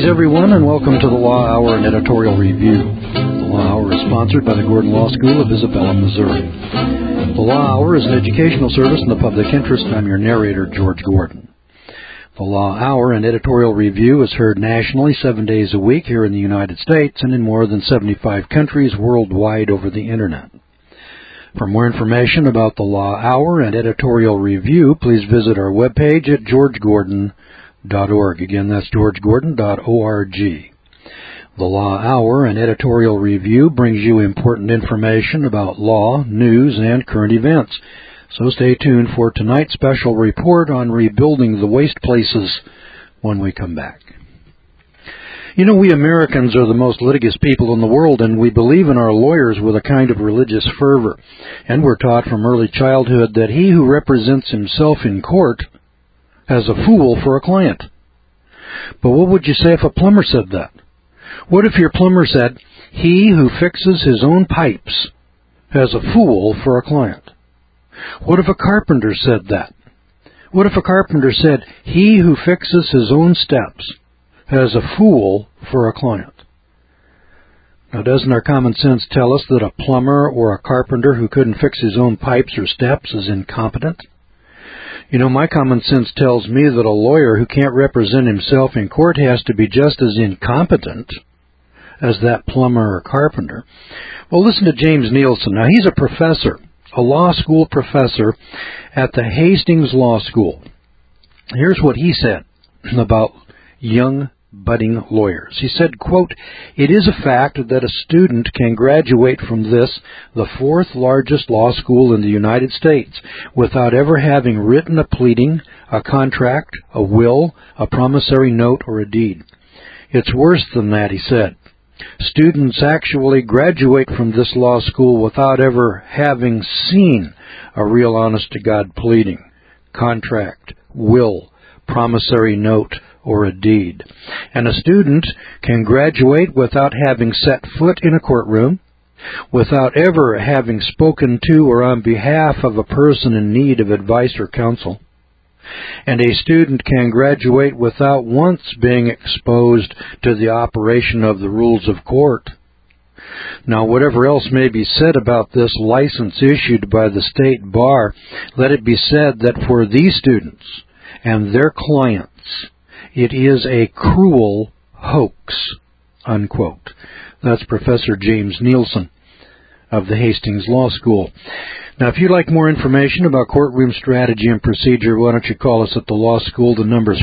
Greetings, everyone, and welcome to the Law Hour and Editorial Review. The Law Hour is sponsored by the Gordon Law School of Isabella, Missouri. The Law Hour is an educational service in the public interest. I'm your narrator, George Gordon. The Law Hour and Editorial Review is heard nationally 7 days a week here in the United States and in more than 75 countries worldwide over the Internet. For more information about the Law Hour and Editorial Review, please visit our webpage at georgegordon.org. Again, that's georgegordon.org. The Law Hour and Editorial Review brings you important information about law, news, and current events. So stay tuned for tonight's special report on rebuilding the waste places when we come back. You know, we Americans are the most litigious people in the world, and we believe in our lawyers with a kind of religious fervor. And we're taught from early childhood that he who represents himself in court has a fool for a client. But what would you say if a plumber said that? What if your plumber said, he who fixes his own pipes has a fool for a client? What if a carpenter said that? What if a carpenter said, he who fixes his own steps has a fool for a client? Now, doesn't our common sense tell us that a plumber or a carpenter who couldn't fix his own pipes or steps is incompetent? You know, my common sense tells me that a lawyer who can't represent himself in court has to be just as incompetent as that plumber or carpenter. Well, listen to James Nielsen. Now, he's a professor, a law school professor at the Hastings Law School. Here's what he said about young budding lawyers. He said, quote, "It is a fact that a student can graduate from this, the fourth largest law school in the United States, without ever having written a pleading, a contract, a will, a promissory note, or a deed. It's worse than that," he said. "Students actually graduate from this law school without ever having seen a real honest-to-God pleading, contract, will, promissory note, or a deed. And a student can graduate without having set foot in a courtroom, without ever having spoken to or on behalf of a person in need of advice or counsel. And a student can graduate without once being exposed to the operation of the rules of court. Now, whatever else may be said about this license issued by the state bar, let it be said that for these students and their clients, it is a cruel hoax," unquote. That's Professor James Nielsen of the Hastings Law School. Now, if you'd like more information about courtroom strategy and procedure, why don't you call us at the law school? The number is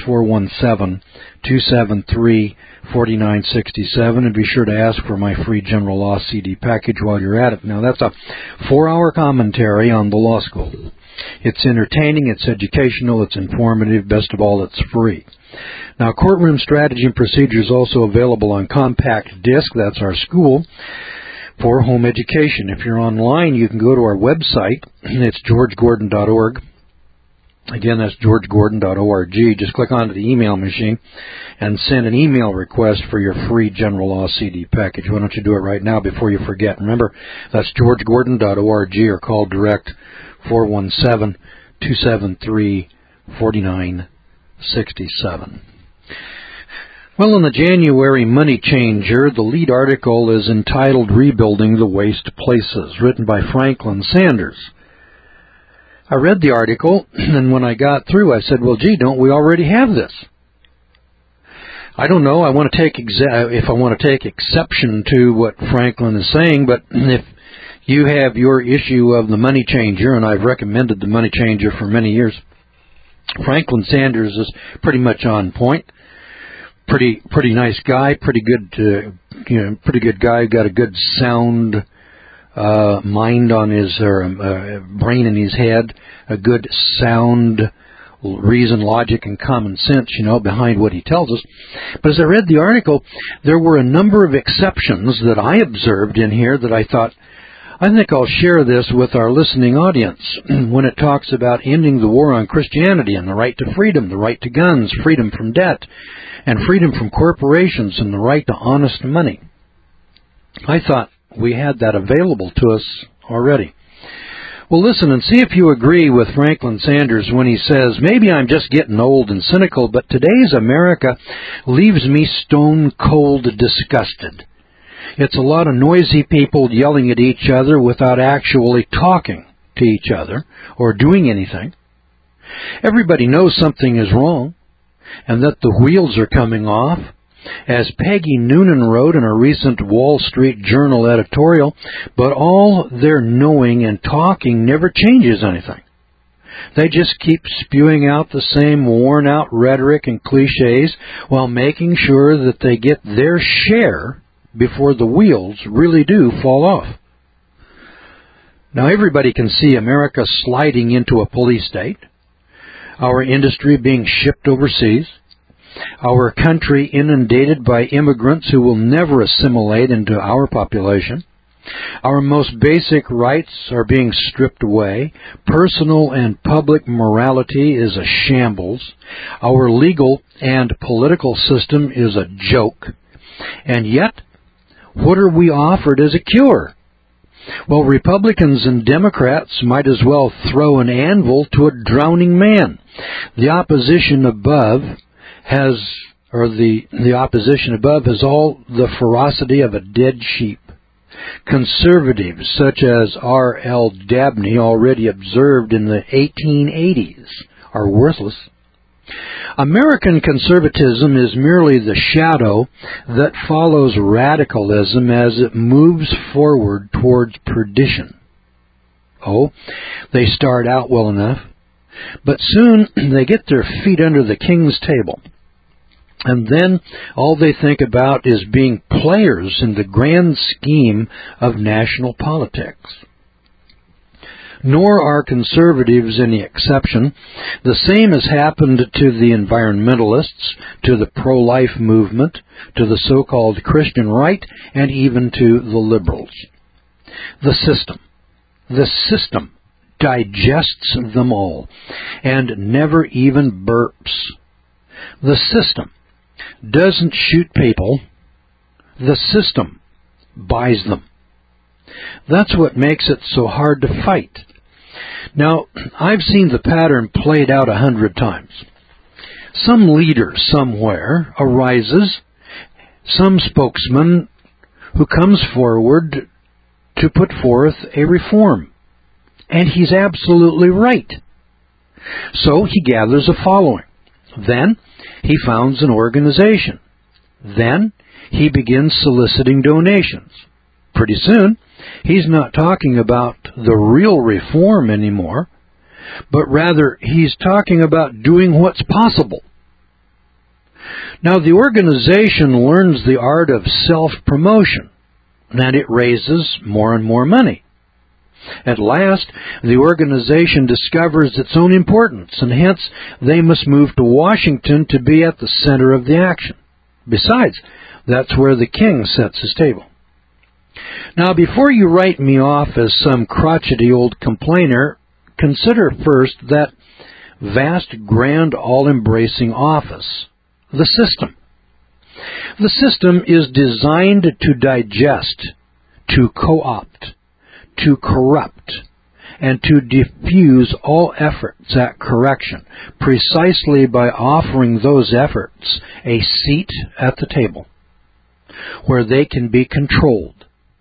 417-273-4967, and be sure to ask for my free general law CD package while you're at it. Now, that's a 4-hour commentary on the law school. It's entertaining, it's educational, it's informative, best of all, it's free. Now, Courtroom Strategy and Procedure is also available on compact disc. That's our school for home education. If you're online, you can go to our website. It's georgegordon.org. Again, that's georgegordon.org. Just click onto the email machine and send an email request for your free general law CD package. Why don't you do it right now before you forget? Remember, that's georgegordon.org, or call direct 417-273-4967. Well, in the January Money Changer, the lead article is entitled Rebuilding the Waste Places, written by Franklin Sanders. I read the article, and when I got through, I said, well, gee, don't we already have this? I don't know. I want to take if I want to take exception to what Franklin is saying, but if you have your issue of the Money Changer, and I've recommended the Money Changer for many years, Franklin Sanders is pretty much on point. Pretty nice guy, pretty good guy. Got a good sound mind on his brain in his head. A good sound reason, logic, and common sense, behind what he tells us. But as I read the article, there were a number of exceptions that I observed in here that I thought, I think I'll share this with our listening audience when it talks about ending the war on Christianity and the right to freedom, the right to guns, freedom from debt, and freedom from corporations, and the right to honest money. I thought we had that available to us already. Well, listen and see if you agree with Franklin Sanders when he says, maybe I'm just getting old and cynical, but today's America leaves me stone cold disgusted. It's a lot of noisy people yelling at each other without actually talking to each other or doing anything. Everybody knows something is wrong and that the wheels are coming off. As Peggy Noonan wrote in a recent Wall Street Journal editorial, but all their knowing and talking never changes anything. They just keep spewing out the same worn-out rhetoric and cliches while making sure that they get their share before the wheels really do fall off. Now everybody can see America sliding into a police state, our industry being shipped overseas, our country inundated by immigrants who will never assimilate into our population. Our most basic rights are being stripped away. Personal and public morality is a shambles. Our legal and political system is a joke. And yet, what are we offered as a cure? Well, Republicans and Democrats might as well throw an anvil to a drowning man. The opposition above has all the ferocity of a dead sheep. Conservatives such as R.L. Dabney, already observed in the 1880s, are worthless. American conservatism is merely the shadow that follows radicalism as it moves forward towards perdition. Oh, they start out well enough, but soon they get their feet under the king's table. And then all they think about is being players in the grand scheme of national politics. Nor are conservatives any exception. The same has happened to the environmentalists, to the pro-life movement, to the so-called Christian right, and even to the liberals. The system digests them all and never even burps. The system doesn't shoot people. The system buys them. That's what makes it so hard to fight. Now, I've seen the pattern played out 100 times. Some leader somewhere arises, some spokesman who comes forward to put forth a reform. And he's absolutely right. So he gathers a following. Then he founds an organization. Then he begins soliciting donations. Pretty soon, he's not talking about the real reform anymore, but rather he's talking about doing what's possible. Now, the organization learns the art of self-promotion, and it raises more and more money. At last, the organization discovers its own importance, and hence they must move to Washington to be at the center of the action. Besides, that's where the king sets his table. Now, before you write me off as some crotchety old complainer, consider first that vast, grand, all-embracing office, the system. The system is designed to digest, to co-opt, to corrupt, and to diffuse all efforts at correction, precisely by offering those efforts a seat at the table, where they can be controlled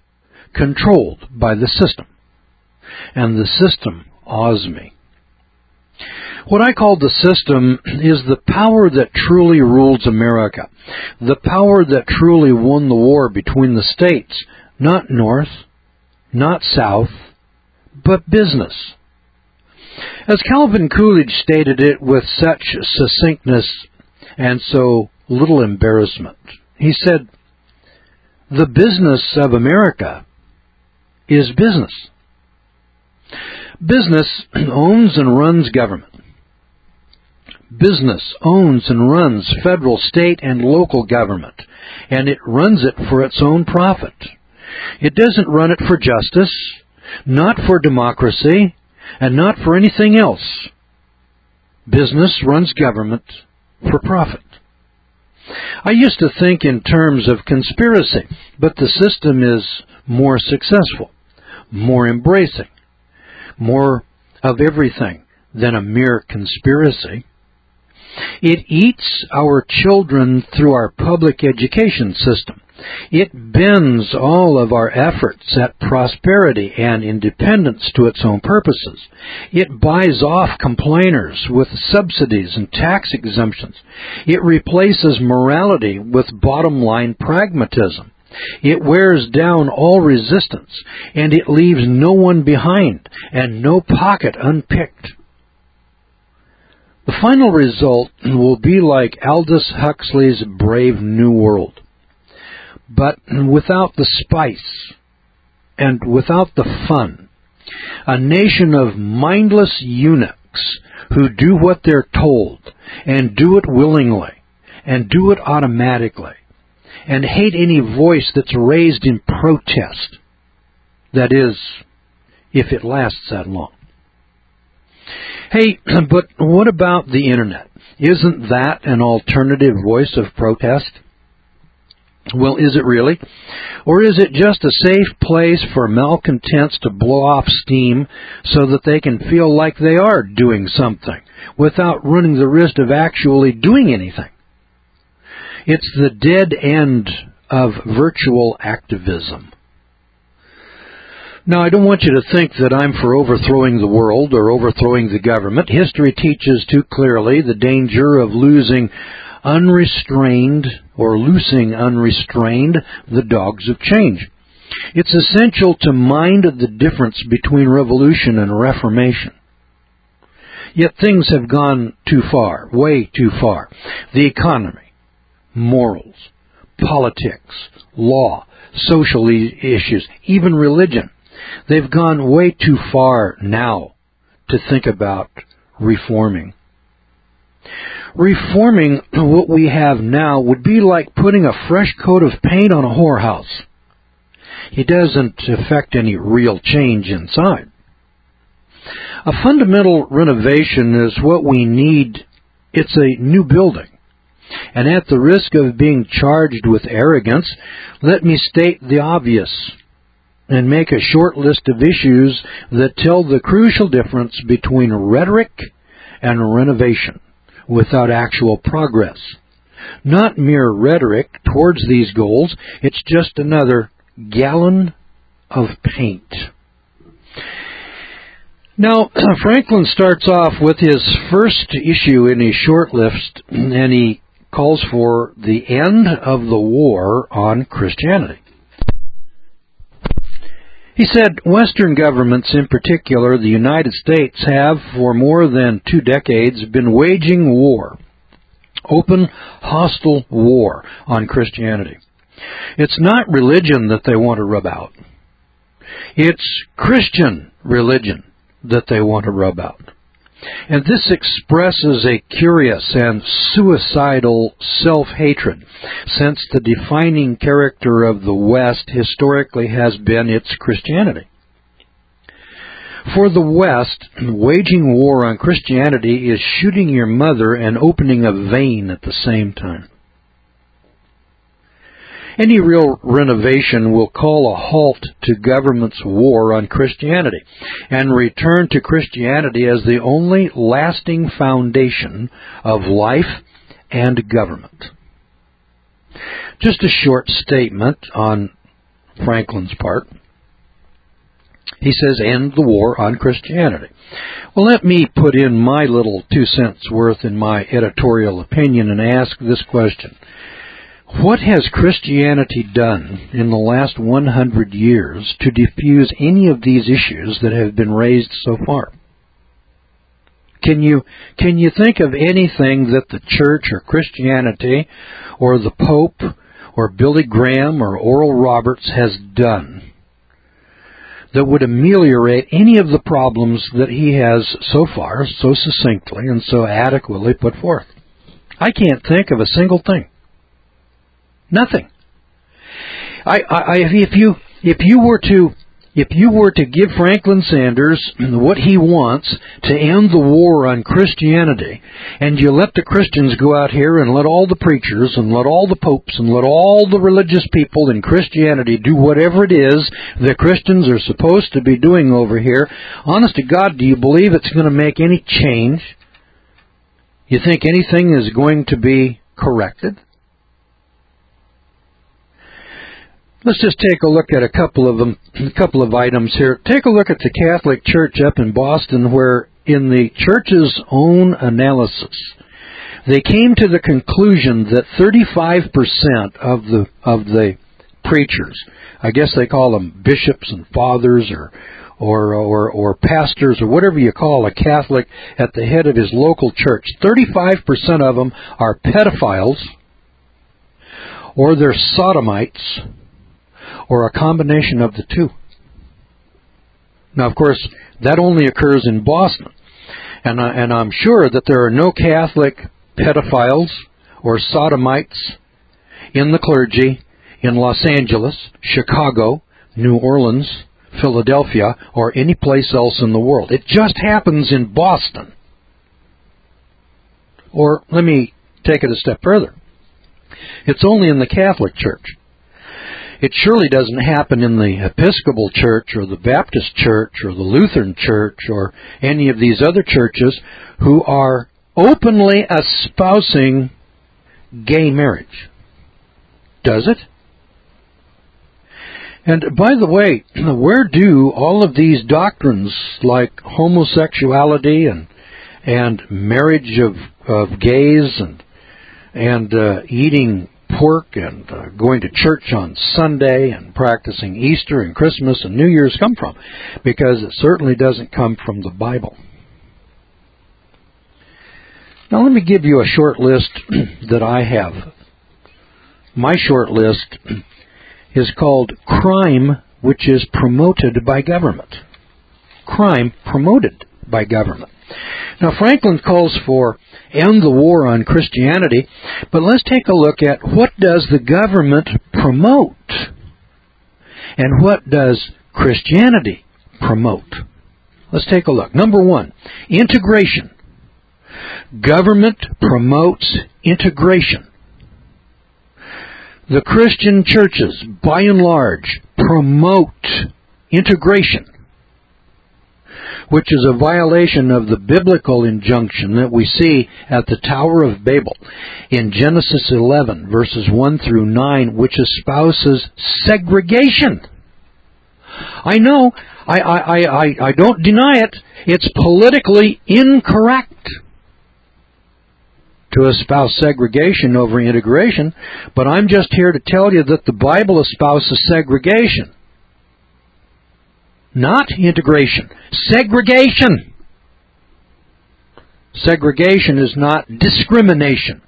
by the system. And the system awes me. What I call the system is the power that truly rules America, the power that truly won the war between the states, not North, not South, but business. As Calvin Coolidge stated it with such succinctness and so little embarrassment, he said, "The business of America is business." Business owns and runs government. Business owns and runs federal, state, and local government, and it runs it for its own profit. It doesn't run it for justice, not for democracy, and not for anything else. Business runs government for profit. I used to think in terms of conspiracy, but the system is more successful, more embracing, more of everything than a mere conspiracy. It eats our children through our public education system. It bends all of our efforts at prosperity and independence to its own purposes. It buys off complainers with subsidies and tax exemptions. It replaces morality with bottom-line pragmatism. It wears down all resistance, and it leaves no one behind and no pocket unpicked. The final result will be like Aldous Huxley's Brave New World, but without the spice and without the fun. A nation of mindless eunuchs who do what they're told and do it willingly and do it automatically and hate any voice that's raised in protest. That is, if it lasts that long. Hey, but what about the Internet? Isn't that an alternative voice of protest? Well, is it really? Or is it just a safe place for malcontents to blow off steam so that they can feel like they are doing something without running the risk of actually doing anything? It's the dead end of virtual activism. Now, I don't want you to think that I'm for overthrowing the world or overthrowing the government. History teaches too clearly the danger of losing unrestrained or loosing unrestrained the dogs of change. It's essential to mind the difference between revolution and reformation. Yet things have gone too far, way too far. The economy, morals, politics, law, social issues, even religion. They've gone way too far now to think about reforming. Reforming what we have now would be like putting a fresh coat of paint on a whorehouse. It doesn't affect any real change inside. A fundamental renovation is what we need. It's a new building. And at the risk of being charged with arrogance, let me state the obvious and make a short list of issues that tell the crucial difference between rhetoric and renovation without actual progress. Not mere rhetoric towards these goals, it's just another gallon of paint. Now, Franklin starts off with his first issue in his short list, and he calls for the end of the war on Christianity. He said, Western governments, in particular the United States, have for more than 2 decades been waging war, open, hostile war on Christianity. It's not religion that they want to rub out. It's Christian religion that they want to rub out. And this expresses a curious and suicidal self-hatred, since the defining character of the West historically has been its Christianity. For the West, waging war on Christianity is shooting your mother and opening a vein at the same time. Any real renovation will call a halt to government's war on Christianity and return to Christianity as the only lasting foundation of life and government. Just a short statement on Franklin's part. He says, end the war on Christianity. Well, let me put in my little 2 cents worth in my editorial opinion and ask this question. What has Christianity done in the last 100 years to diffuse any of these issues that have been raised so far? Can you think of anything that the Church or Christianity or the Pope or Billy Graham or Oral Roberts has done that would ameliorate any of the problems that he has so far so succinctly and so adequately put forth? I can't think of a single thing. Nothing. If you were to if you were to give Franklin Sanders what he wants to end the war on Christianity, and you let the Christians go out here and let all the preachers and let all the popes and let all the religious people in Christianity do whatever it is the Christians are supposed to be doing over here, honest to God, do you believe it's going to make any change? You think anything is going to be corrected? Let's just take a look at a couple of items here. Take a look at the Catholic Church up in Boston, where in the church's own analysis, they came to the conclusion that 35% of the preachers, I guess they call them bishops and fathers or pastors or whatever you call a Catholic at the head of his local church, 35% of them are pedophiles, or they're sodomites, or a combination of the two. Now, of course, that only occurs in Boston. And I'm sure that there are no Catholic pedophiles or sodomites in the clergy in Los Angeles, Chicago, New Orleans, Philadelphia, or any place else in the world. It just happens in Boston. Or let me take it a step further. It's only in the Catholic Church. It surely doesn't happen in the Episcopal Church or the Baptist Church or the Lutheran Church or any of these other churches who are openly espousing gay marriage. Does it? And by the way, where do all of these doctrines like homosexuality and marriage of gays and eating pork and going to church on Sunday and practicing Easter and Christmas and New Year's come from? Because it certainly doesn't come from the Bible. Now let me give you a short list that I have. My short list is called Crime Which is Promoted by Government. Crime promoted by government. Now, Franklin calls for end the war on Christianity, but let's take a look at what does the government promote and what does Christianity promote. Let's take a look. Number one, integration. Government promotes integration. The Christian churches, by and large, promote integration, which is a violation of the biblical injunction that we see at the Tower of Babel in Genesis 11, verses 1 through 9, which espouses segregation. I know, I don't deny it. It's politically incorrect to espouse segregation over integration, but I'm just here to tell you that the Bible espouses segregation. Not integration. Segregation. Segregation is not discrimination.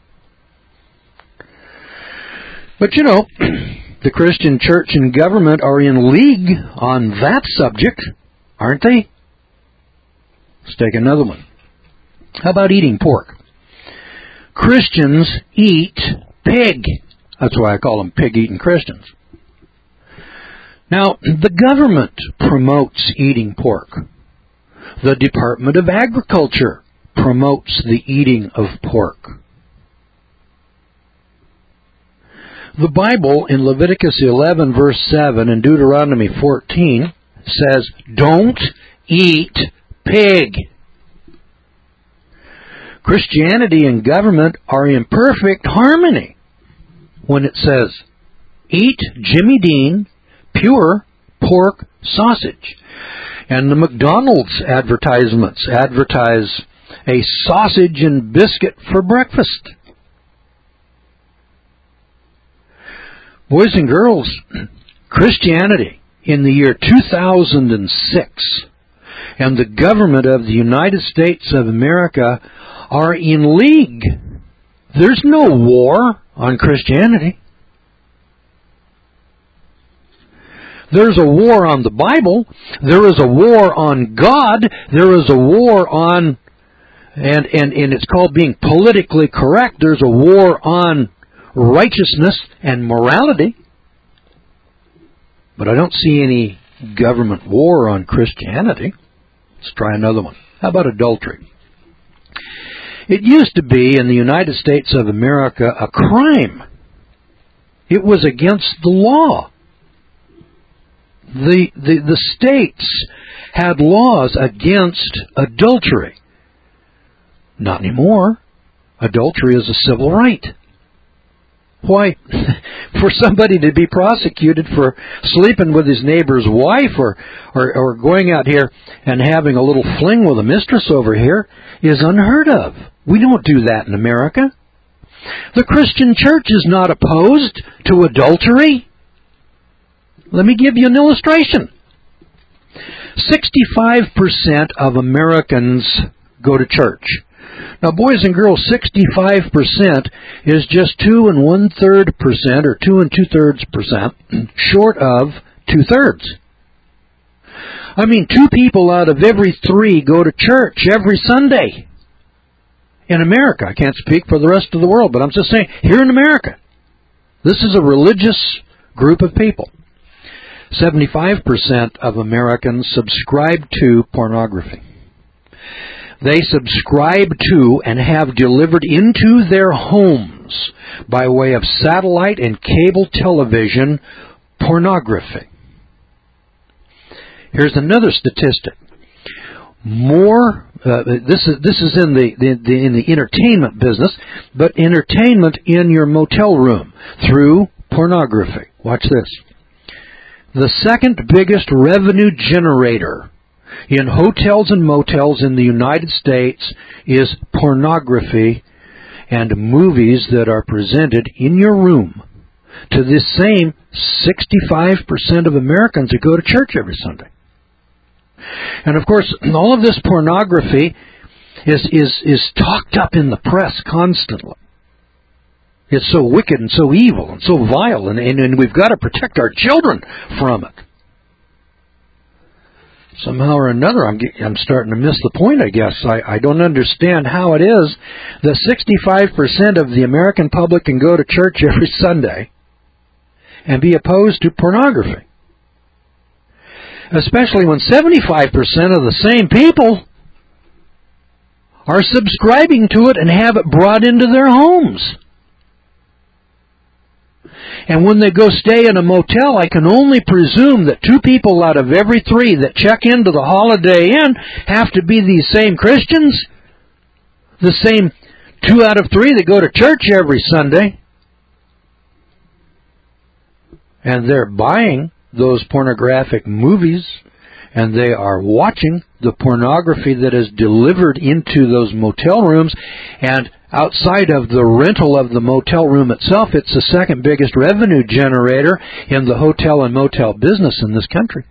But you know, the Christian church and government are in league on that subject, aren't they? Let's take another one. How about eating pork? Christians eat pig. That's why I call them pig-eating Christians. Now, the government promotes eating pork. The Department of Agriculture promotes the eating of pork. The Bible in Leviticus 11, verse 7, and Deuteronomy 14 says, don't eat pig. Christianity and government are in perfect harmony when it says, eat Jimmy Dean pure pork sausage. And the McDonald's advertisements advertise a sausage and biscuit for breakfast. Boys and girls, Christianity in the year 2006 and the government of the United States of America are in league. There's no war on Christianity. There's a war on the Bible. There is a war on God. There is a war on, and it's called being politically correct. There's a war on righteousness and morality. But I don't see any government war on Christianity. Let's try another one. How about adultery? It used to be in the United States of America a crime. It was against the law. The states had laws against adultery. Not anymore. Adultery is a civil right. Why, for somebody to be prosecuted for sleeping with his neighbor's wife or going out here and having a little fling with a mistress over here is unheard of. We don't do that in America. The Christian church is not opposed to adultery. Let me give you an illustration. 65% of Americans go to church. Now, boys and girls, 65% is just 2 1/3% or 2 2/3% short of 2/3. I mean, 2 people out of every 3 go to church every Sunday. In America, I can't speak for the rest of the world, but I'm just saying, here in America, this is a religious group of people. 75% of Americans subscribe to pornography. They subscribe to and have delivered into their homes by way of satellite and cable television pornography. Here's another statistic. This is in the entertainment business, but entertainment in your motel room through pornography. Watch this. The second biggest revenue generator in hotels and motels in the United States is pornography and movies that are presented in your room to this same 65% of Americans who go to church every Sunday. And of course, all of this pornography is talked up in the press constantly. It's so wicked and so evil and so vile, and we've got to protect our children from it. Somehow or another, I'm starting to miss the point, I guess. I don't understand how it is that 65% of the American public can go to church every Sunday and be opposed to pornography. Especially when 75% of the same people are subscribing to it and have it brought into their homes. And when they go stay in a motel, I can only presume that 2 people out of every 3 that check into the Holiday Inn have to be these same Christians. The same 2 out of 3 that go to church every Sunday. And they're buying those pornographic movies, and they are watching the pornography that is delivered into those motel rooms, and outside of the rental of the motel room itself, it's the second biggest revenue generator in the hotel and motel business in this country.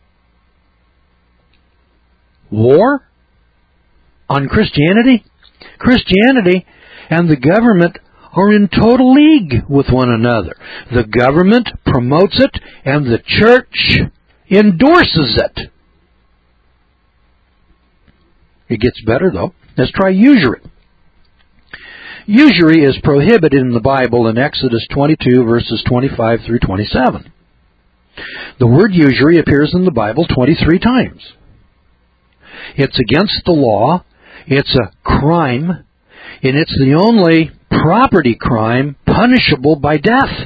War on Christianity? Christianity and the government are in total league with one another. The government promotes it, and the church endorses it. It gets better, though. Let's try usury. Usury is prohibited in the Bible in Exodus 22, verses 25 through 27. The word usury appears in the Bible 23 times. It's against the law, it's a crime, and it's the only property crime punishable by death.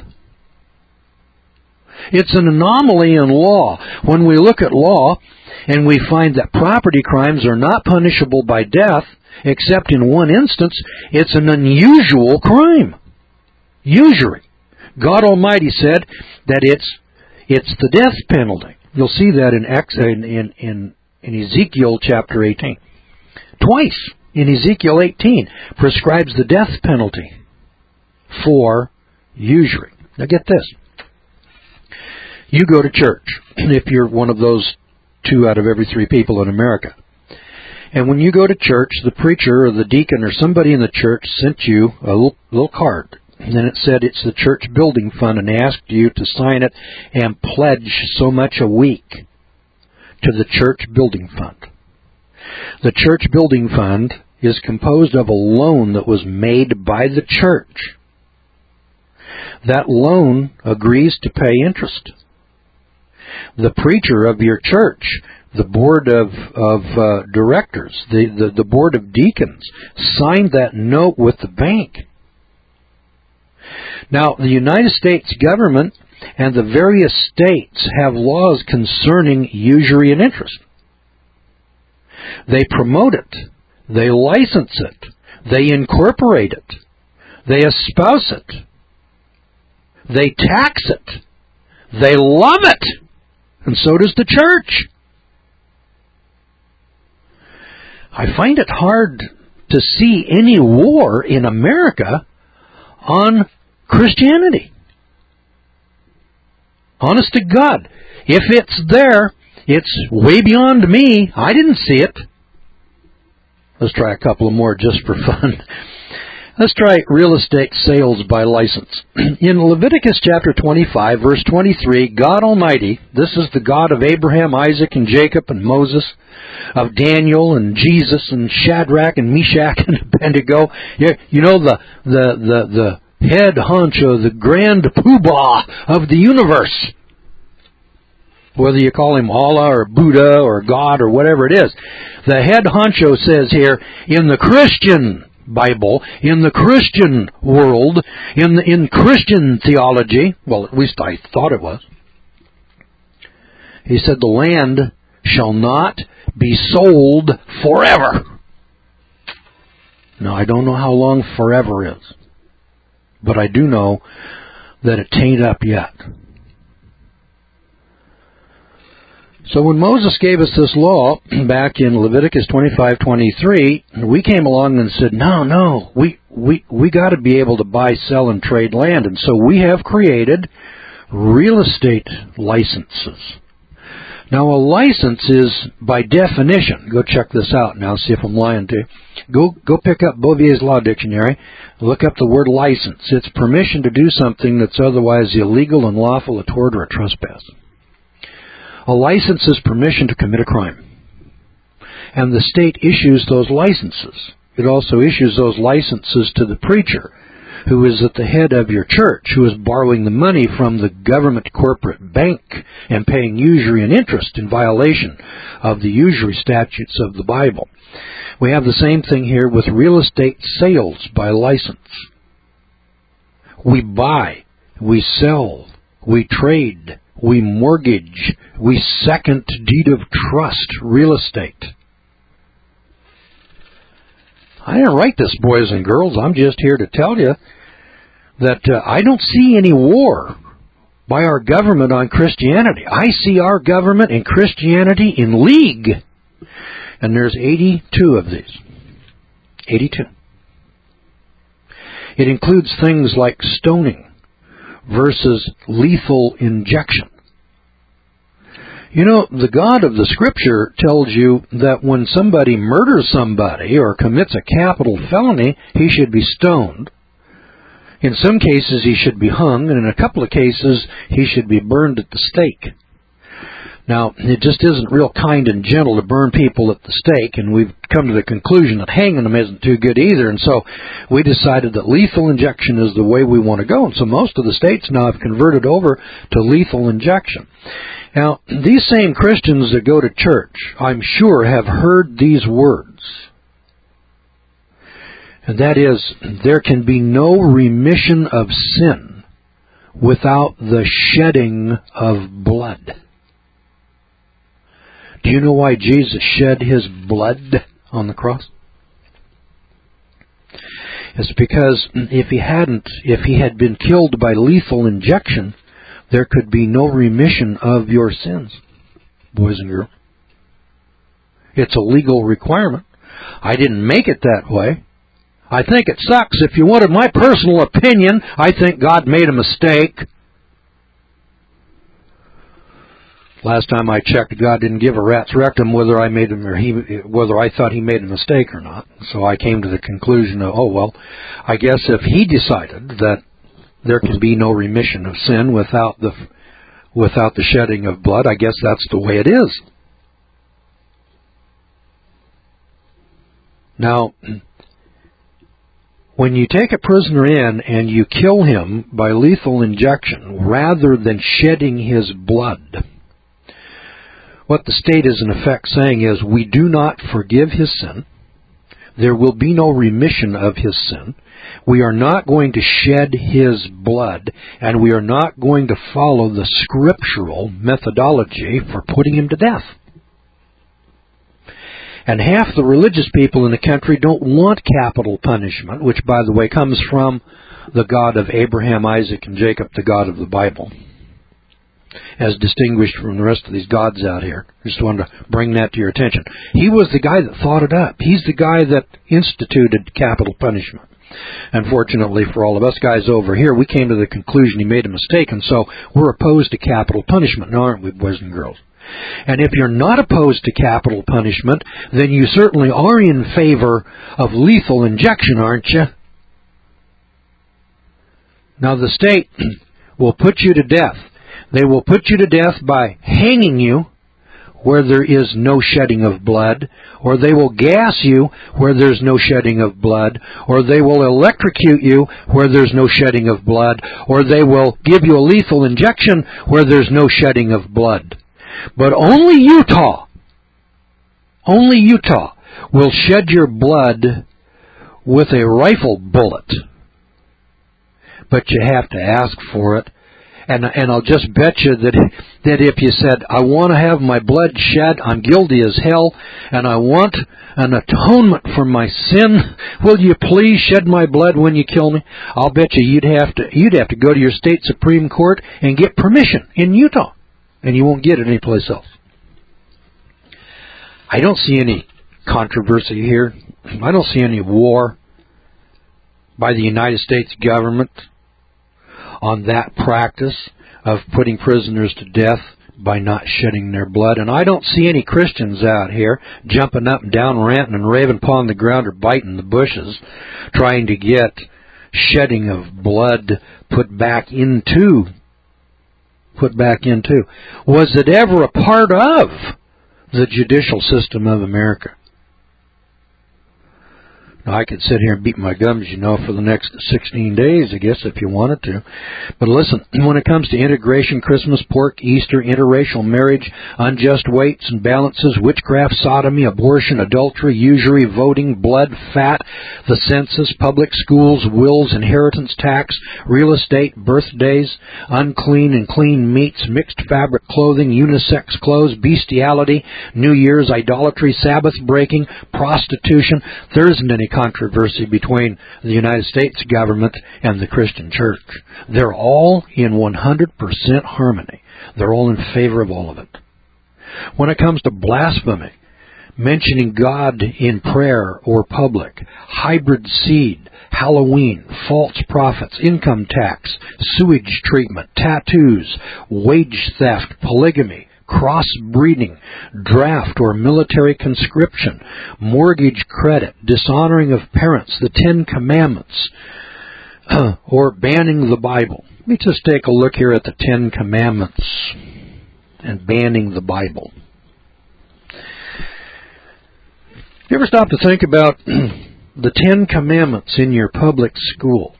It's an anomaly in law. When we look at law and we find that property crimes are not punishable by death, except in one instance, it's an unusual crime. Usury. God Almighty said that it's the death penalty. You'll see that in Ezekiel chapter 18. Twice in Ezekiel 18 prescribes the death penalty for usury. Now get this. You go to church, if you're one of those 2 out of every 3 people in America. And when you go to church, the preacher or the deacon or somebody in the church sent you a little card. And then it said it's the church building fund, and asked you to sign it and pledge so much a week to the church building fund. The church building fund is composed of a loan that was made by the church. That loan agrees to pay interest. The preacher of your church, the board of directors, the board of deacons signed that note with the bank. Now, the United States government and the various states have laws concerning usury and interest. They promote it. They license it. They incorporate it. They espouse it. They tax it. They love it. And so does the church. I find it hard to see any war in America on Christianity. Honest to God, if it's there, it's way beyond me. I didn't see it. Let's try a couple of more just for fun. Let's try real estate sales by license. In Leviticus chapter 25, verse 23, God Almighty, this is the God of Abraham, Isaac, and Jacob, and Moses, of Daniel, and Jesus, and Shadrach, and Meshach, and Abednego. You know, the head honcho, the grand poobah of the universe. Whether you call him Allah or Buddha or God or whatever it is. The head honcho says here, in the Christian Bible, in the Christian world, in Christian theology, well, at least I thought it was, he said the land shall not be sold forever. Now, I don't know how long forever is, but I do know that it ain't up yet. So when Moses gave us this law back in Leviticus 25:23, we came along and said, no, we got to be able to buy, sell, and trade land. And so we have created real estate licenses. Now, a license is, by definition, go check this out now, see if I'm lying to you. Go pick up Bovier's Law Dictionary, look up the word license. It's permission to do something that's otherwise illegal, unlawful, a tort, or a trespass. A license is permission to commit a crime. And the state issues those licenses. It also issues those licenses to the preacher, who is at the head of your church, who is borrowing the money from the government corporate bank and paying usury and interest in violation of the usury statutes of the Bible. We have the same thing here with real estate sales by license. We buy, we sell, we trade, we mortgage, we second deed of trust real estate. I didn't write this, boys and girls. I'm just here to tell you that I don't see any war by our government on Christianity. I see our government and Christianity in league. And there's 82 of these. 82. It includes things like stoning versus lethal injection. You know, the God of the Scripture tells you that when somebody murders somebody or commits a capital felony, he should be stoned. In some cases, he should be hung, and in a couple of cases, he should be burned at the stake. Now, it just isn't real kind and gentle to burn people at the stake, and we've come to the conclusion that hanging them isn't too good either, and so we decided that lethal injection is the way we want to go, and so most of the states now have converted over to lethal injection. Now, these same Christians that go to church, I'm sure, have heard these words. And that is, there can be no remission of sin without the shedding of blood. Do you know why Jesus shed his blood on the cross? It's because if he had been killed by lethal injection, there could be no remission of your sins, boys and girls. It's a legal requirement. I didn't make it that way. I think it sucks. If you wanted my personal opinion, I think God made a mistake. Last time I checked, God didn't give a rat's rectum whether I made him or whether I thought he made a mistake or not. So I came to the conclusion of, I guess if he decided that there can be no remission of sin without the shedding of blood, I guess that's the way it is. Now, when you take a prisoner in and you kill him by lethal injection rather than shedding his blood, What the state is in effect saying is, we do not forgive his sin. There will be no remission of his sin. We are not going to shed his blood, and we are not going to follow the scriptural methodology for putting him to death. And half the religious people in the country don't want capital punishment, which, by the way, comes from the God of Abraham, Isaac, and Jacob, the God of the Bible, as distinguished from the rest of these gods out here. Just wanted to bring that to your attention. He was the guy that thought it up. He's the guy that instituted capital punishment. Unfortunately for all of us guys over here, we came to the conclusion he made a mistake, and so we're opposed to capital punishment, now aren't we, boys and girls? And if you're not opposed to capital punishment, then you certainly are in favor of lethal injection, aren't you? Now the state will put you to death. They will put you to death by hanging you where there is no shedding of blood, or they will gas you where there's no shedding of blood, or they will electrocute you where there's no shedding of blood, or they will give you a lethal injection where there's no shedding of blood. But only Utah will shed your blood with a rifle bullet. But you have to ask for it. And I'll just bet you that if you said, I want to have my blood shed, I'm guilty as hell, and I want an atonement for my sin, will you please shed my blood when you kill me? I'll bet you you'd have to go to your state Supreme Court and get permission in Utah, and you won't get it anyplace else. I don't see any controversy here. I don't see any war by the United States government on that practice of putting prisoners to death by not shedding their blood. And I don't see any Christians out here jumping up and down, ranting and raving upon the ground or biting the bushes, trying to get shedding of blood put back into. Was it ever a part of the judicial system of America? Now, I could sit here and beat my gums, for the next 16 days, I guess, if you wanted to. But listen, when it comes to integration, Christmas, pork, Easter, interracial marriage, unjust weights and balances, witchcraft, sodomy, abortion, adultery, usury, voting, blood, fat, the census, public schools, wills, inheritance tax, real estate, birthdays, unclean and clean meats, mixed fabric clothing, unisex clothes, bestiality, New Year's, idolatry, Sabbath breaking, prostitution, there isn't any controversy between the United States government and the Christian church. They're all in 100% harmony. They're all in favor of all of it. When it comes to blasphemy, mentioning God in prayer or public, hybrid seed, Halloween, false prophets, income tax, sewage treatment, tattoos, wage theft, polygamy, cross-breeding, draft or military conscription, mortgage credit, dishonoring of parents, the 10 Commandments, or banning the Bible. Let me just take a look here at the 10 Commandments and banning the Bible. You ever stop to think about the 10 Commandments in your public school?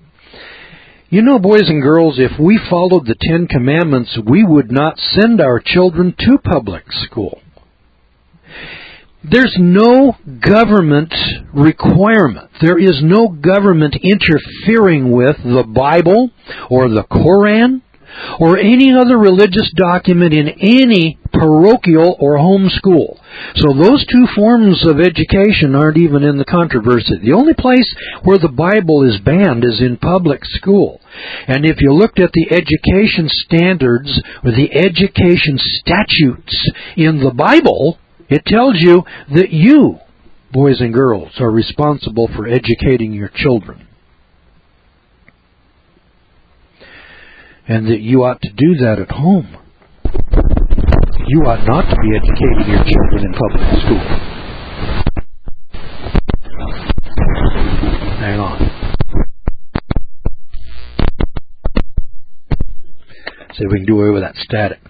Boys and girls, if we followed the 10 Commandments, we would not send our children to public school. There's no government requirement. There is no government interfering with the Bible or the Koran or any other religious document in any parochial or home school. So those two forms of education aren't even in the controversy. The only place where the Bible is banned is in public school. And if you looked at the education standards or the education statutes in the Bible, it tells you that you, boys and girls, are responsible for educating your children. And that you ought to do that at home. You ought not to be educating your children in public school. Hang on. See if we can do away with that static.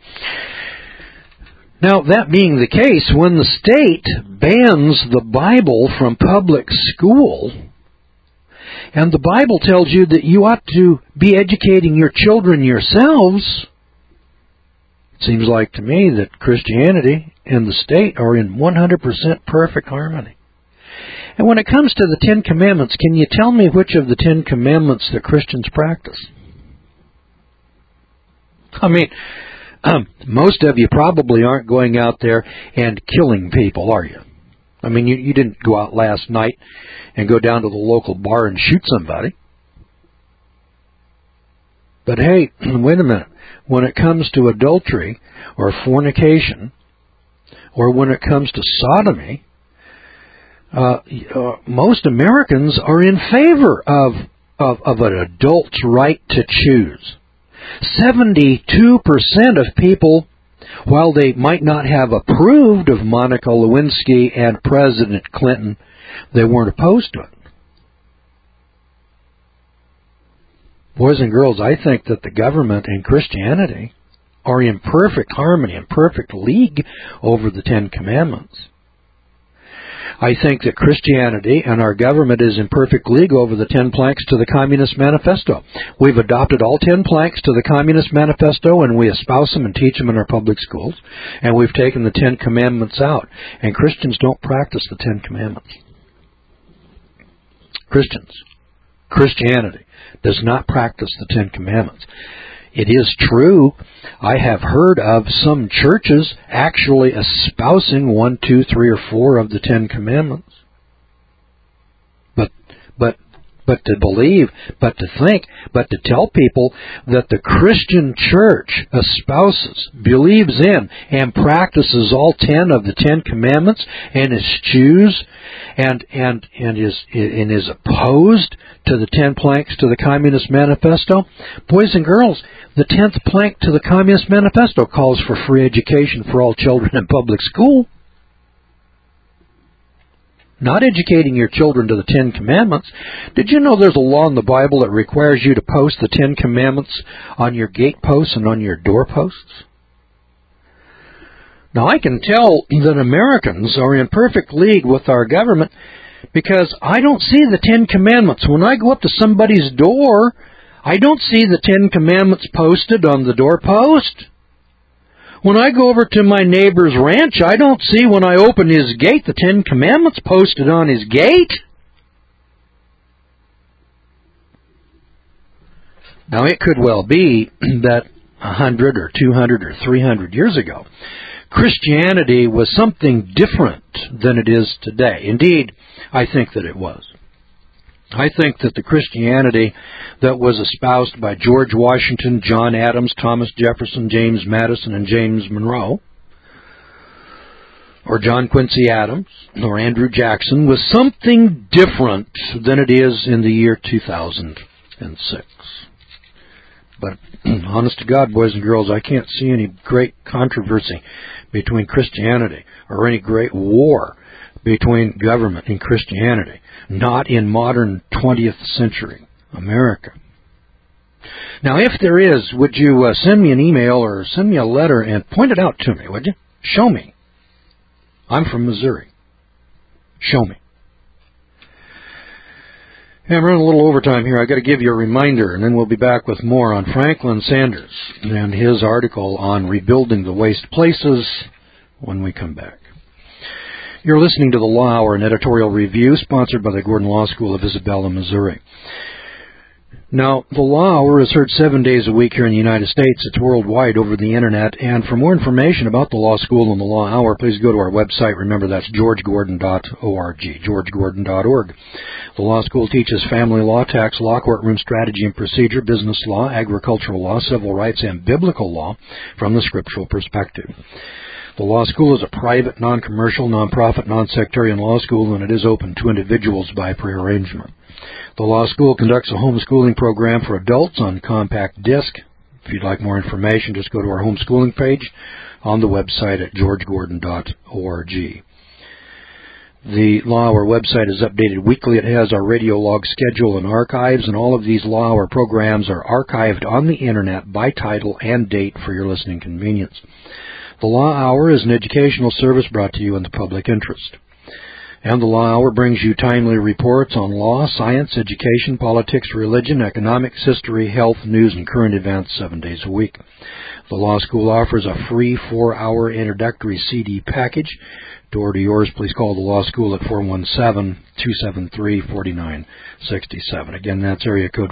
Now, that being the case, when the state bans the Bible from public school, and the Bible tells you that you ought to be educating your children yourselves, Seems like to me that Christianity and the state are in 100% perfect harmony. And when it comes to the Ten Commandments, can you tell me which of the Ten Commandments the Christians practice? I mean, most of you probably aren't going out there and killing people, are you? I mean, you didn't go out last night and go down to the local bar and shoot somebody. But hey, wait a minute. When it comes to adultery or fornication, or when it comes to sodomy, most Americans are in favor of an adult's right to choose. 72% of people, while they might not have approved of Monica Lewinsky and President Clinton, they weren't opposed to it. Boys and girls, I think that the government and Christianity are in perfect harmony and perfect league over the Ten Commandments. I think that Christianity and our government is in perfect league over the 10 planks to the Communist Manifesto. We've adopted all 10 planks to the Communist Manifesto, and we espouse them and teach them in our public schools, and we've taken the 10 Commandments out. And Christians don't practice the 10 Commandments. Christianity does not practice the 10 Commandments. It is true, I have heard of some churches actually espousing 1, 2, 3, or 4 of the 10 Commandments. But to believe, but to think, but to tell people that the Christian church espouses, believes in, and practices all 10 of the 10 Commandments and eschews and is opposed to the 10 planks to the Communist Manifesto. Boys and girls, the 10th plank to the Communist Manifesto calls for free education for all children in public school. Not educating your children to the 10 Commandments. Did you know there's a law in the Bible that requires you to post the 10 Commandments on your gateposts and on your doorposts? Now, I can tell that Americans are in perfect league with our government because I don't see the 10 Commandments. When I go up to somebody's door, I don't see the 10 Commandments posted on the doorpost. When I go over to my neighbor's ranch, I don't see when I open his gate the 10 Commandments posted on his gate. Now, it could well be that 100 or 200 or 300 years ago, Christianity was something different than it is today. Indeed, I think that it was. I think that the Christianity that was espoused by George Washington, John Adams, Thomas Jefferson, James Madison, and James Monroe, or John Quincy Adams, or Andrew Jackson, was something different than it is in the year 2006. But honest to God, boys and girls, I can't see any great controversy between Christianity or any great war between government and Christianity. Not in modern 20th century America. Now, if there is, would you send me an email or send me a letter and point it out to me, would you? Show me. I'm from Missouri. Show me. Hey, I'm running a little overtime here. I've got to give you a reminder, and then we'll be back with more on Franklin Sanders and his article on rebuilding the waste places when we come back. You're listening to the Law Hour, an editorial review sponsored by the Gordon Law School of Isabella, Missouri. Now, the Law Hour is heard 7 days a week here in the United States. It's worldwide over the Internet. And for more information about the Law School and the Law Hour, please go to our website. Remember, that's georgegordon.org, georgegordon.org. The Law School teaches family law, tax law, courtroom strategy and procedure, business law, agricultural law, civil rights, and biblical law from the scriptural perspective. The law school is a private, non-commercial, non-profit, non-sectarian law school, and it is open to individuals by prearrangement. The law school conducts a homeschooling program for adults on compact disc. If you'd like more information, just go to our homeschooling page on the website at georgegordon.org. The Law Hour website is updated weekly. It has our radio log schedule and archives, and all of these Law Hour programs are archived on the Internet by title and date for your listening convenience. The Law Hour is an educational service brought to you in the public interest. And the Law Hour brings you timely reports on law, science, education, politics, religion, economics, history, health, news, and current events 7 days a week. The Law School offers a free 4-hour introductory CD package. Door to yours, please call the Law School at 417-273-4967. Again, that's area code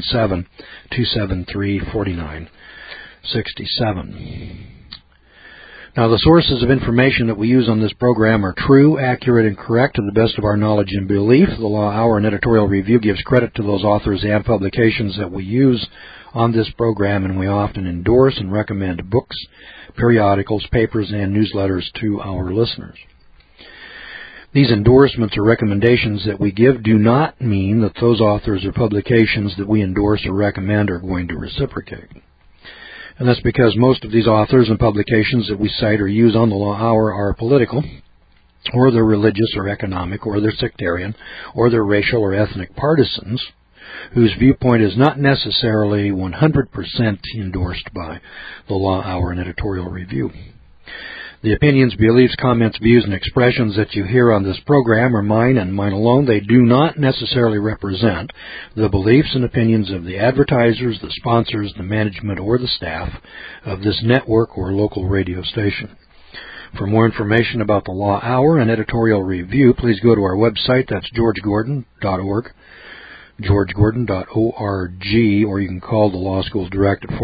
417-273-4967. Now, the sources of information that we use on this program are true, accurate, and correct to the best of our knowledge and belief. The Law Hour and editorial review gives credit to those authors and publications that we use on this program, and we often endorse and recommend books, periodicals, papers, and newsletters to our listeners. These endorsements or recommendations that we give do not mean that those authors or publications that we endorse or recommend are going to reciprocate. And that's because most of these authors and publications that we cite or use on the Law Hour are political, or they're religious or economic, or they're sectarian, or they're racial or ethnic partisans, whose viewpoint is not necessarily 100% endorsed by the Law Hour and editorial review. The opinions, beliefs, comments, views, and expressions that you hear on this program are mine and mine alone. They do not necessarily represent the beliefs and opinions of the advertisers, the sponsors, the management, or the staff of this network or local radio station. For more information about the Law Hour and editorial review, please go to our website. That's georgegordon.org, georgegordon.org, or you can call the Law School direct at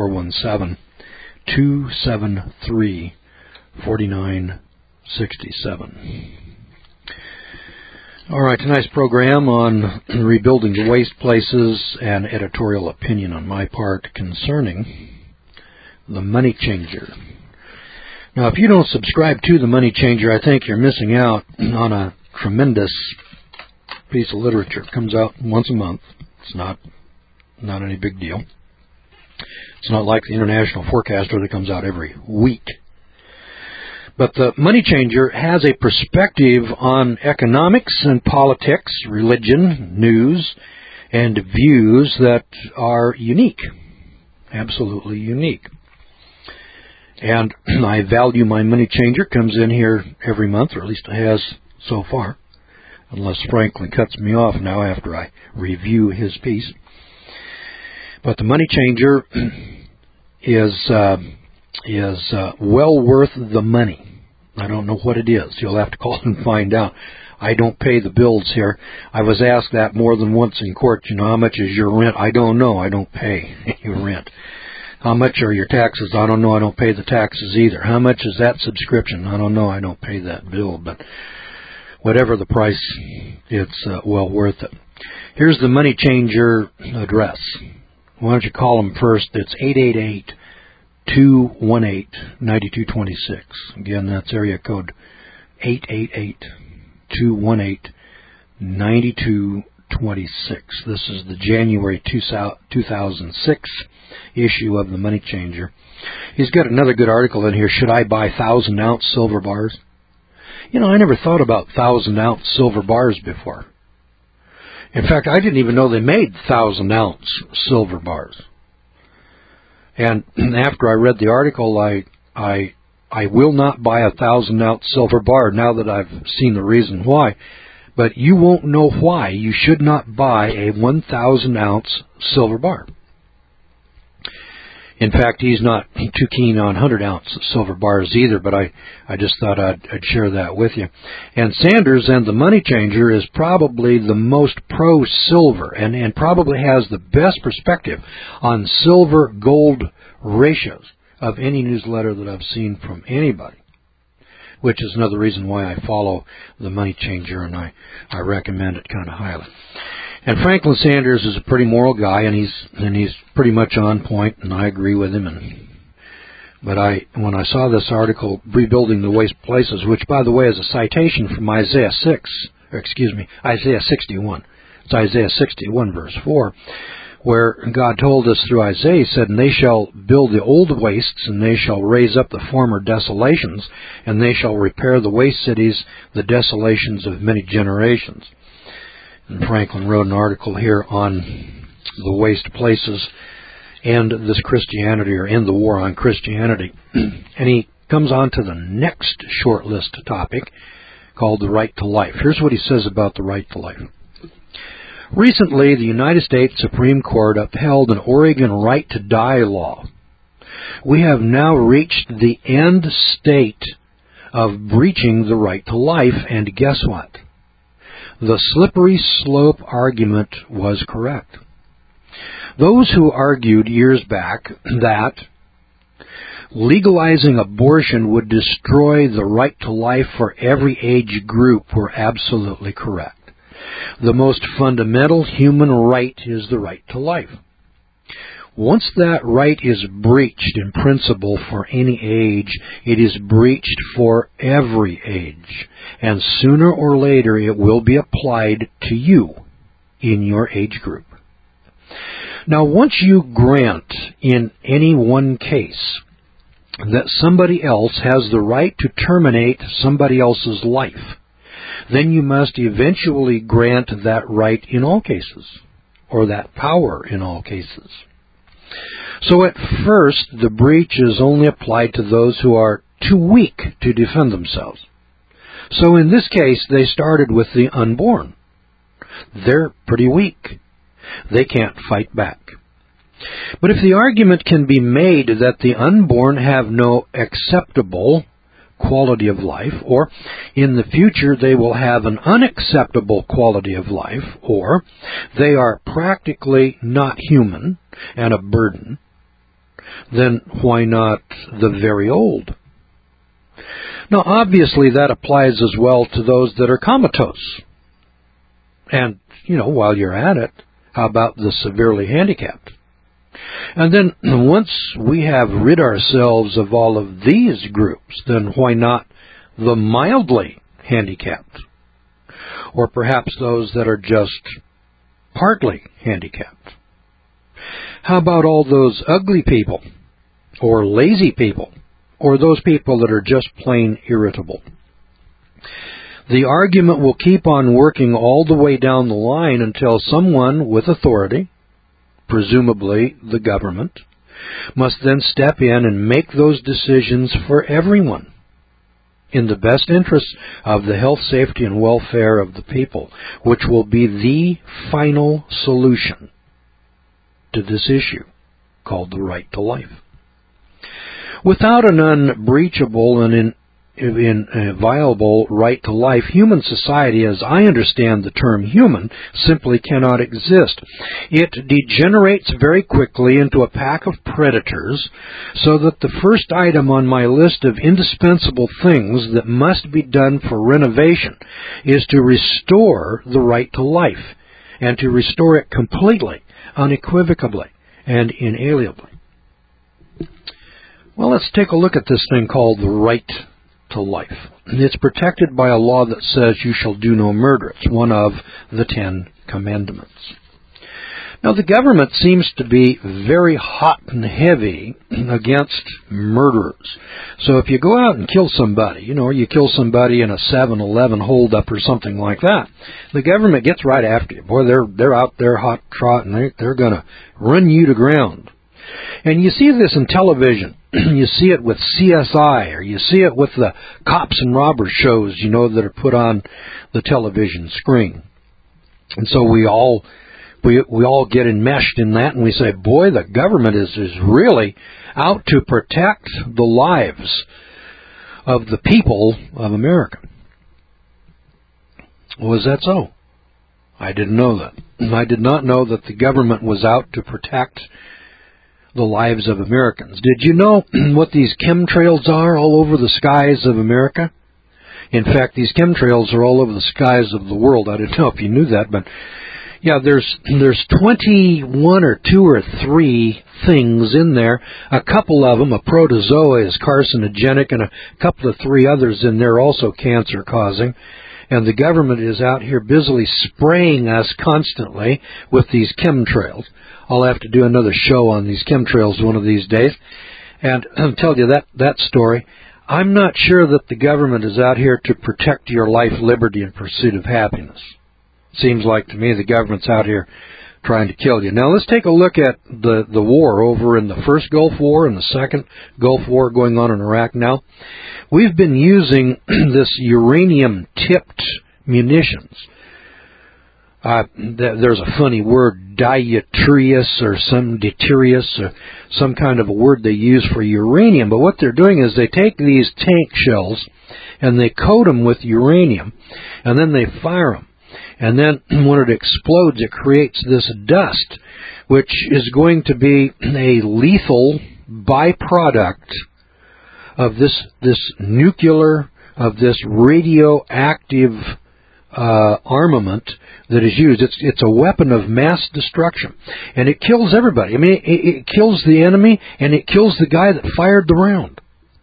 417-273-4967. All right, tonight's program on rebuilding the waste places and editorial opinion on my part concerning the Money Changer. Now, if you don't subscribe to the Money Changer, I think you're missing out on a tremendous piece of literature. It comes out once a month. It's not any big deal. It's not like the International Forecaster that comes out every week. But the Money Changer has a perspective on economics and politics, religion, news, and views that are unique, absolutely unique. And I value my Money Changer. Comes in here every month, or at least it has so far, unless Franklin cuts me off now after I review his piece. But the Money Changer is well worth the money. I don't know what it is. You'll have to call and find out. I don't pay the bills here. I was asked that more than once in court. How much is your rent? I don't know. I don't pay your rent. How much are your taxes? I don't know. I don't pay the taxes either. How much is that subscription? I don't know. I don't pay that bill. But whatever the price, it's well worth it. Here's the Money Changer address. Why don't you call them first? It's 888-218-9226. Again, that's area code 888-218-9226. This is the January 2006 issue of the Money Changer. He's got another good article in here. Should I buy 1,000-ounce silver bars? I never thought about 1,000-ounce silver bars before. In fact, I didn't even know they made 1,000-ounce silver bars. And after I read the article, I will not buy a 1,000-ounce silver bar now that I've seen the reason why. But you won't know why you should not buy a 1,000-ounce silver bar. In fact, he's not too keen on 100-ounce silver bars either, but I just thought I'd share that with you. And Sanders and the Money Changer is probably the most pro-silver and probably has the best perspective on silver-gold ratios of any newsletter that I've seen from anybody, which is another reason why I follow the Money Changer, and I recommend it kind of highly. And Franklin Sanders is a pretty moral guy, and he's pretty much on point, and I agree with him. But when I saw this article, Rebuilding the Waste Places, which, by the way, is a citation from Isaiah 61. It's Isaiah 61, verse 4, where God told us through Isaiah, he said, "And they shall build the old wastes, and they shall raise up the former desolations, and they shall repair the waste cities, the desolations of many generations." And Franklin wrote an article here on the waste places and this Christianity, or end the war on Christianity. And he comes on to the next short list topic called The Right to Life. Here's what he says about the right to life. Recently, the United States Supreme Court upheld an Oregon right to die law. We have now reached the end state of breaching the right to life, and guess what? The slippery slope argument was correct. Those who argued years back that legalizing abortion would destroy the right to life for every age group were absolutely correct. The most fundamental human right is the right to life. Once that right is breached in principle for any age, it is breached for every age, and sooner or later it will be applied to you in your age group. Now, once you grant in any one case that somebody else has the right to terminate somebody else's life, then you must eventually grant that right in all cases, or that power in all cases. So at first, the breach is only applied to those who are too weak to defend themselves. So in this case, they started with the unborn. They're pretty weak. They can't fight back. But if the argument can be made that the unborn have no acceptable quality of life, or in the future they will have an unacceptable quality of life, or they are practically not human and a burden, then why not the very old? Now, obviously that applies as well to those that are comatose. And, while you're at it, how about the severely handicapped? And then once we have rid ourselves of all of these groups, then why not the mildly handicapped? Or perhaps those that are just partly handicapped? How about all those ugly people, or lazy people, or those people that are just plain irritable? The argument will keep on working all the way down the line until someone with authority, presumably the government, must then step in and make those decisions for everyone in the best interest of the health, safety, and welfare of the people, which will be the final solution to this issue called the right to life. Without an unbreachable and inviolable right to life, human society, as I understand the term human, simply cannot exist. It degenerates very quickly into a pack of predators, so that the first item on my list of indispensable things that must be done for renovation is to restore the right to life, and to restore it completely, unequivocally, and inalienably. Well, let's take a look at this thing called the right to life. It's protected by a law that says you shall do no murder. It's one of the 10 Commandments. Now, the government seems to be very hot and heavy against murderers. So if you go out and kill somebody, or you kill somebody in a 7-Eleven holdup or something like that, the government gets right after you. Boy, they're out there hot trot, and they're going to run you to ground. And you see this in television. You see it with CSI, or you see it with the cops and robbers shows, that are put on the television screen. And so we all get enmeshed in that, and we say, boy, the government is really out to protect the lives of the people of America. Was that so? I didn't know that. I did not know that the government was out to protect the lives of Americans. Did you know what these chemtrails are all over the skies of America? In fact, these chemtrails are all over the skies of the world. I didn't know if you knew that, but yeah, there's 21 or 2 or 3 things in there. A couple of them, a protozoa, is carcinogenic, and a couple of 3 others in there also cancer-causing. And the government is out here busily spraying us constantly with these chemtrails. I'll have to do another show on these chemtrails one of these days. And I'll tell you that story. I'm not sure that the government is out here to protect your life, liberty, and pursuit of happiness. Seems like to me the government's out here trying to kill you. Now let's take a look at the war over in the first Gulf War and the second Gulf War going on in Iraq now. we've been using this uranium-tipped munitions. There's a funny word, deleterious or some deterious, or some kind of a word they use for uranium. But what they're doing is they take these tank shells and they coat them with uranium, and then they fire them. And then when it explodes, it creates this dust, which is going to be a lethal byproduct of this nuclear, of this radioactive armament that is used. It's a weapon of mass destruction, and it kills everybody. I mean, it kills the enemy, and it kills the guy that fired the round.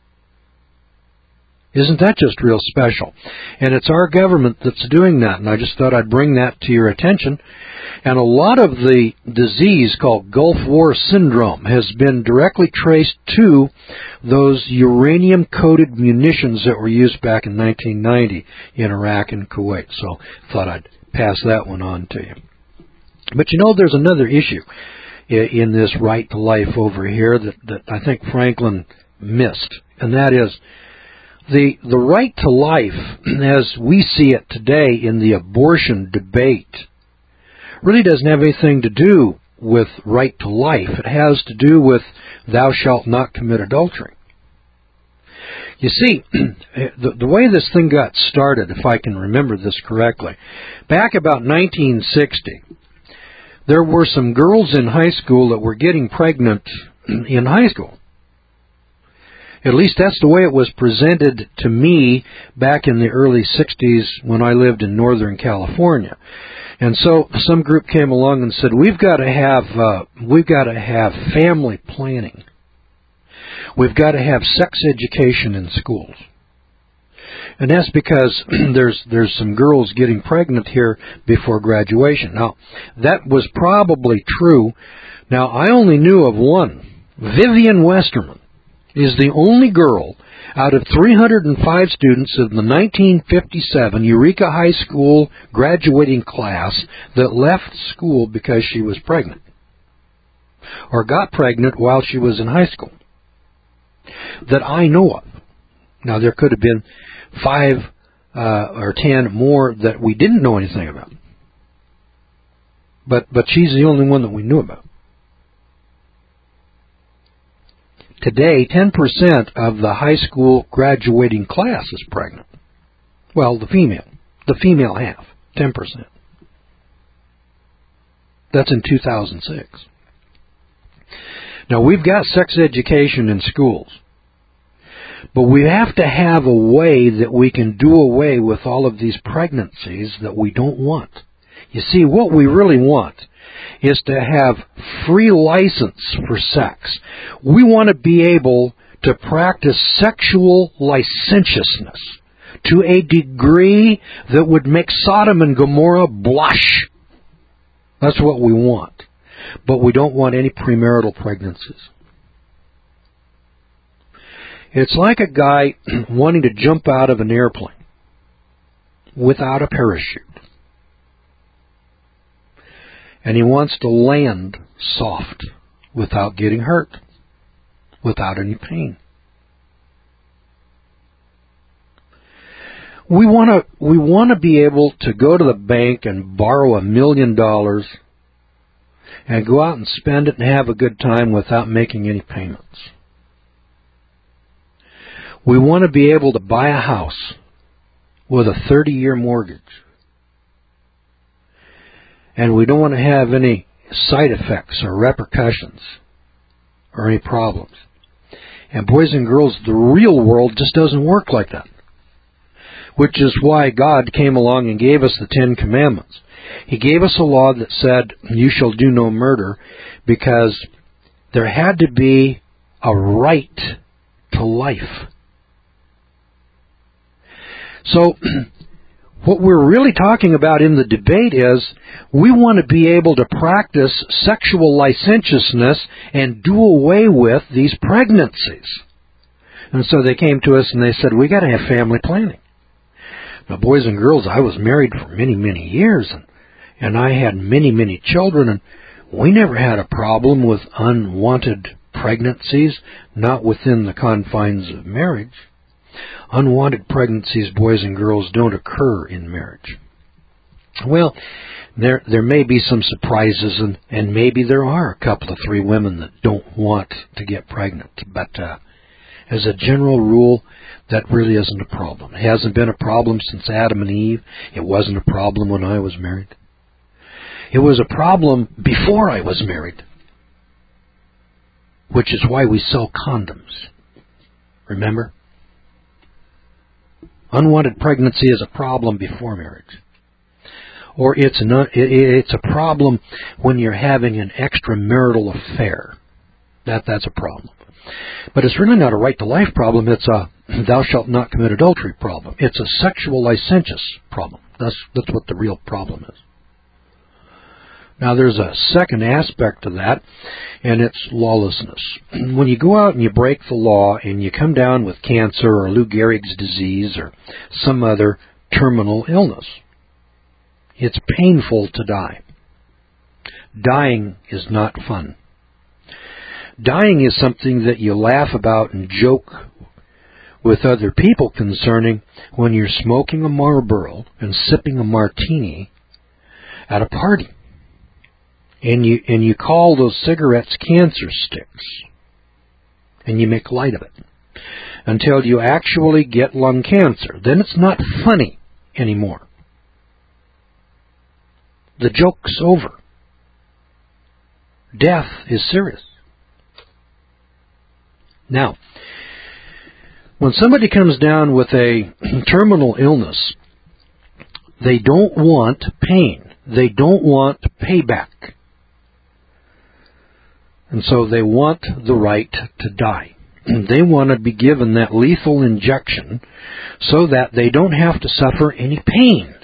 Isn't that just real special? And it's our government that's doing that, and I just thought I'd bring that to your attention. And a lot of the disease called Gulf War Syndrome has been directly traced to those uranium-coated munitions that were used back in 1990 in Iraq and Kuwait. So I thought I'd pass that one on to you. But you know, there's another issue in this right to life over here that I think Franklin missed, and that is the right to life, as we see it today in the abortion debate, really doesn't have anything to do with right to life. It has to do with thou shalt not commit adultery. You see, the way this thing got started, if I can remember this correctly, back about 1960, there were some girls in high school that were getting pregnant in high school. At least that's the way it was presented to me back in the early 60s when I lived in Northern California. And so some group came along and said, we've got to have family planning. We've got to have sex education in schools. And that's because there's some girls getting pregnant here before graduation. Now, that was probably true. Now, I only knew of one. Vivian Westerman is the only girl out of 305 students of the 1957 Eureka High School graduating class that left school because she was pregnant or got pregnant while she was in high school that I know of. Now, there could have been 5 or 10 more that we didn't know anything about. But she's the only one that we knew about. Today, 10% of the high school graduating class is pregnant. Well, the female half, 10%. That's in 2006. Now, we've got sex education in schools, but we have to have a way that we can do away with all of these pregnancies that we don't want. You see, what we really want is to have free license for sex. We want to be able to practice sexual licentiousness to a degree that would make Sodom and Gomorrah blush. That's what we want. But we don't want any premarital pregnancies. It's like a guy wanting to jump out of an airplane without a parachute. And he wants to land soft without getting hurt, without any pain. We want to be able to go to the bank and borrow $1 million and go out and spend it and have a good time without making any payments. We want to be able to buy a house with a 30-year mortgage. And we don't want to have any side effects or repercussions or any problems. And boys and girls, the real world just doesn't work like that. Which is why God came along and gave us the 10 Commandments. He gave us a law that said, you shall do no murder, because there had to be a right to life. So, what we're really talking about in the debate is we want to be able to practice sexual licentiousness and do away with these pregnancies. And so they came to us and they said, we got to have family planning. Now, boys and girls, I was married for many, many years, and I had many, many children, and we never had a problem with unwanted pregnancies, not within the confines of marriage. unwanted pregnancies, boys and girls, don't occur in marriage. Well, there may be some surprises, and maybe there are a couple of 3 women that don't want to get pregnant. But as a general rule, that really isn't a problem. It hasn't been a problem since Adam and Eve. It wasn't a problem when I was married. It was a problem before I was married, which is why we sell condoms. Remember? Unwanted pregnancy is a problem before marriage. Or it's a problem when you're having an extramarital affair. That's a problem. But it's really not a right to life problem. It's a thou shalt not commit adultery problem. It's a sexual licentious problem. That's what the real problem is. Now, there's a second aspect to that, and it's lawlessness. When you go out and you break the law and you come down with cancer or Lou Gehrig's disease or some other terminal illness, it's painful to die. Dying is not fun. Dying is something that you laugh about and joke with other people concerning when you're smoking a Marlboro and sipping a martini at a party. And you call those cigarettes cancer sticks. And you make light of it. Until you actually get lung cancer. Then it's not funny anymore. The joke's over. Death is serious. Now, when somebody comes down with a terminal illness, they don't want pain. They don't want payback. And so they want the right to die. They want to be given that lethal injection so that they don't have to suffer any pain.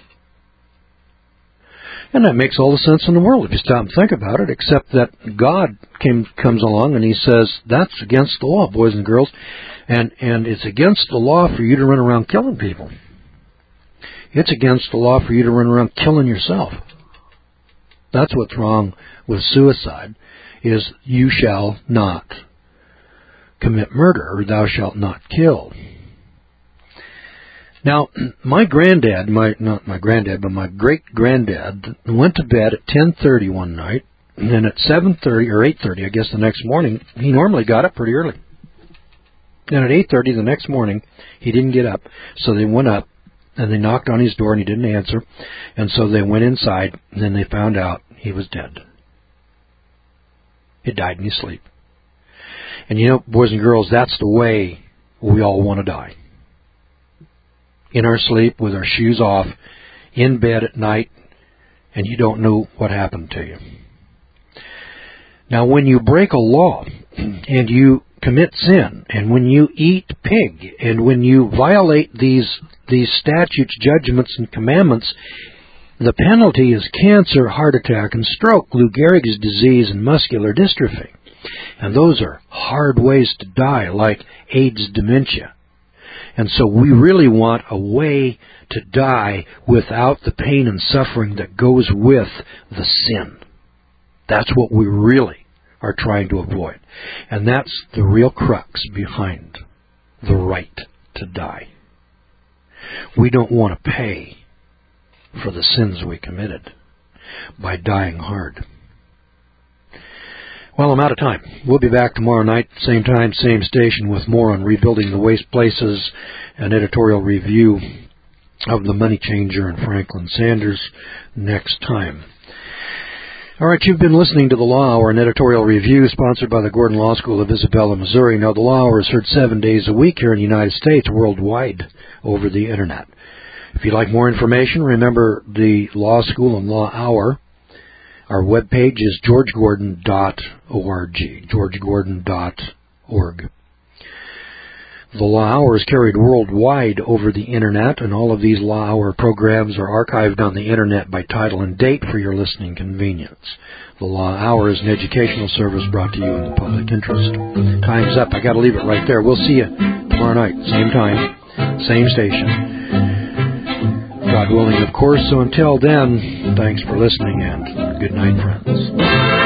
And that makes all the sense in the world if you stop and think about it, except that God comes along and He says, that's against the law, boys and girls, and it's against the law for you to run around killing people. It's against the law for you to run around killing yourself. That's what's wrong with suicide, is you shall not commit murder, or thou shalt not kill. Now, my granddad, not my granddad, but my great-granddad went to bed at 10:30 one night, and then at 7:30 or 8:30, I guess, the next morning, he normally got up pretty early. And at 8:30 the next morning, he didn't get up, so they went up, and they knocked on his door, and he didn't answer, and so they went inside, and then they found out he was dead. He died in his sleep. And you know, boys and girls, that's the way we all want to die. In our sleep, with our shoes off, in bed at night, and you don't know what happened to you. Now, when you break a law, and you commit sin, and when you eat pig, and when you violate these statutes, judgments, and commandments, the penalty is cancer, heart attack, and stroke, Lou Gehrig's disease, and muscular dystrophy. And those are hard ways to die, like AIDS, dementia. And so we really want a way to die without the pain and suffering that goes with the sin. That's what we really are trying to avoid. And that's the real crux behind the right to die. We don't want to pay for the sins we committed by dying hard. Well, I'm out of time. We'll be back tomorrow night, same time, same station, with more on rebuilding the waste places, an editorial review of The Money Changer and Franklin Sanders next time. All right, you've been listening to The Law Hour, an editorial review sponsored by the Gordon Law School of Isabella, Missouri. Now, The Law Hour is heard 7 days a week here in the United States, worldwide, over the Internet. If you'd like more information, remember the Law School and Law Hour. Our webpage is georgegordon.org, georgegordon.org. The Law Hour is carried worldwide over the Internet, and all of these Law Hour programs are archived on the Internet by title and date for your listening convenience. The Law Hour is an educational service brought to you in the public interest. Time's up. I got to leave it right there. We'll see you tomorrow night, same time, same station. God willing, of course. So until then, thanks for listening, and good night, friends.